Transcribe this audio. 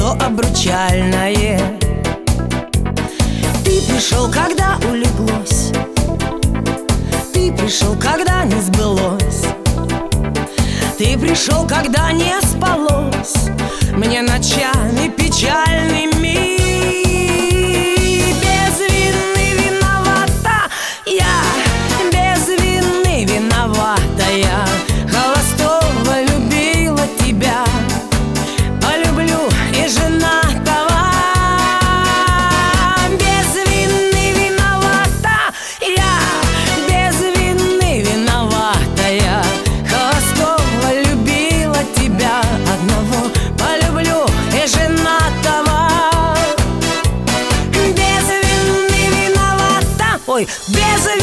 кольцо обручальное. Ты пришел, когда улеглось, ты пришел, когда не сбылось, ты пришел, когда не спалось мне ночами печальными. Без вины виновата я, без вины виновата я. Холостого любила тебя, полюблю и женатого. Без вины виновата я, без вины виновата я. Холостого любила тебя одного, полюблю и женатого. Без вины виновата, ой, без